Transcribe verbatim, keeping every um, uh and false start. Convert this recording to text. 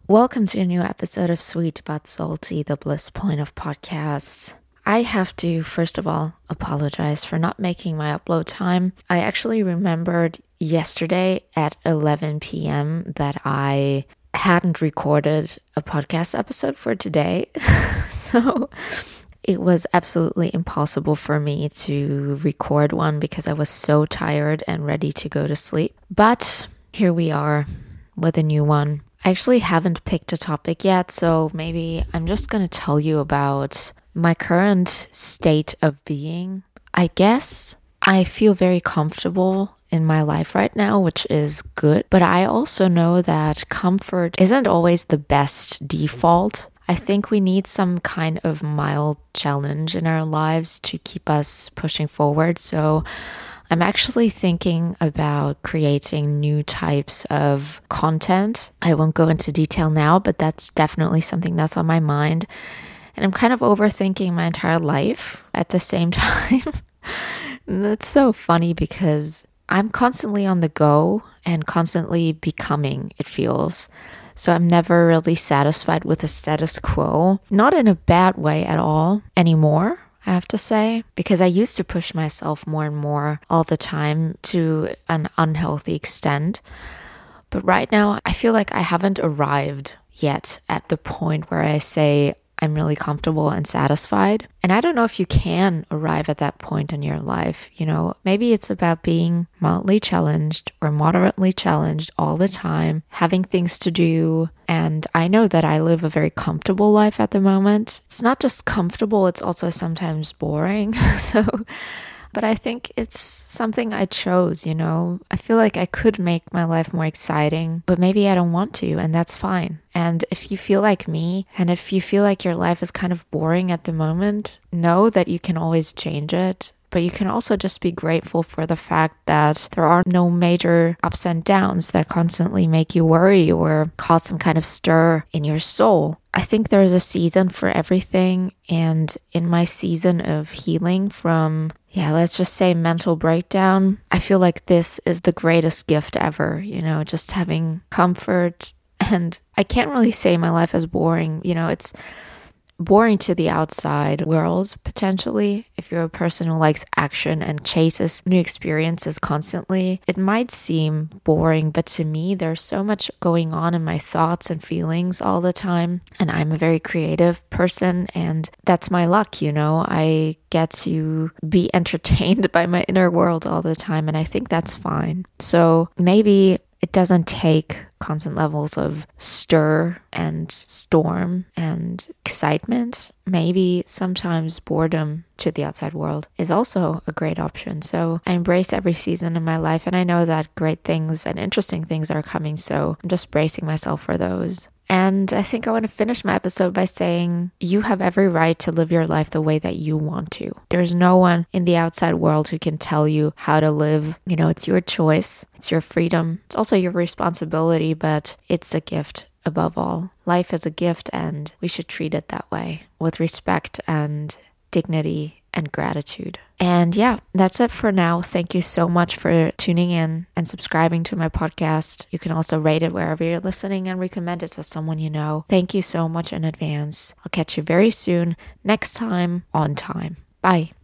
Welcome to a new episode of Sweet But Salty, the Bliss Point of podcasts. I have to, first of all, apologize for not making my upload time. I actually remembered yesterday at eleven p.m. that I hadn't recorded a podcast episode for today. So it was absolutely impossible for me to record one because I was so tired and ready to go to sleep. But here we are with a new one. I actually haven't picked a topic yet, so maybe I'm just going to tell you about my current state of being. I guess I feel very comfortable in my life right now, which is good. But I also know that comfort isn't always the best default. I think we need some kind of mild challenge in our lives to keep us pushing forward. So I'm actually thinking about creating new types of content. I won't go into detail now, but that's definitely something that's on my mind. And I'm kind of overthinking my entire life at the same time. And that's so funny because I'm constantly on the go and constantly becoming, it feels. So I'm never really satisfied with the status quo. Not in a bad way at all anymore, I have to say, because I used to push myself more and more all the time to an unhealthy extent. But right now, I feel like I haven't arrived yet at the point where I say I'm really comfortable and satisfied. And I don't know if you can arrive at that point in your life. You know, maybe it's about being mildly challenged or moderately challenged all the time, having things to do. And I know that I live a very comfortable life at the moment. It's not just comfortable, it's also sometimes boring. So, but I think it's something I chose, you know. I feel like I could make my life more exciting, but maybe I don't want to, and that's fine. And if you feel like me, and if you feel like your life is kind of boring at the moment, know that you can always change it. But you can also just be grateful for the fact that there are no major ups and downs that constantly make you worry or cause some kind of stir in your soul. I think there's a season for everything. And in my season of healing from, yeah, let's just say mental breakdown, I feel like this is the greatest gift ever, you know, just having comfort. And I can't really say my life is boring. You know, it's boring to the outside world, potentially. If you're a person who likes action and chases new experiences constantly, it might seem boring, but to me, there's so much going on in my thoughts and feelings all the time. And I'm a very creative person, and that's my luck, you know. I get to be entertained by my inner world all the time, and I think that's fine. So maybe it doesn't take constant levels of stir and storm and excitement. Maybe sometimes boredom to the outside world is also a great option. So I embrace every season in my life, and I know that great things and interesting things are coming. So I'm just bracing myself for those. And I think I want to finish my episode by saying you have every right to live your life the way that you want to. There's no one in the outside world who can tell you how to live. You know, it's your choice. It's your freedom. It's also your responsibility, but it's a gift above all. Life is a gift, and we should treat it that way with respect and dignity and gratitude. And yeah, that's it for now. Thank you so much for tuning in and subscribing to my podcast. You can also rate it wherever you're listening and recommend it to someone you know. Thank you so much in advance. I'll catch you very soon, next time, on time. Bye.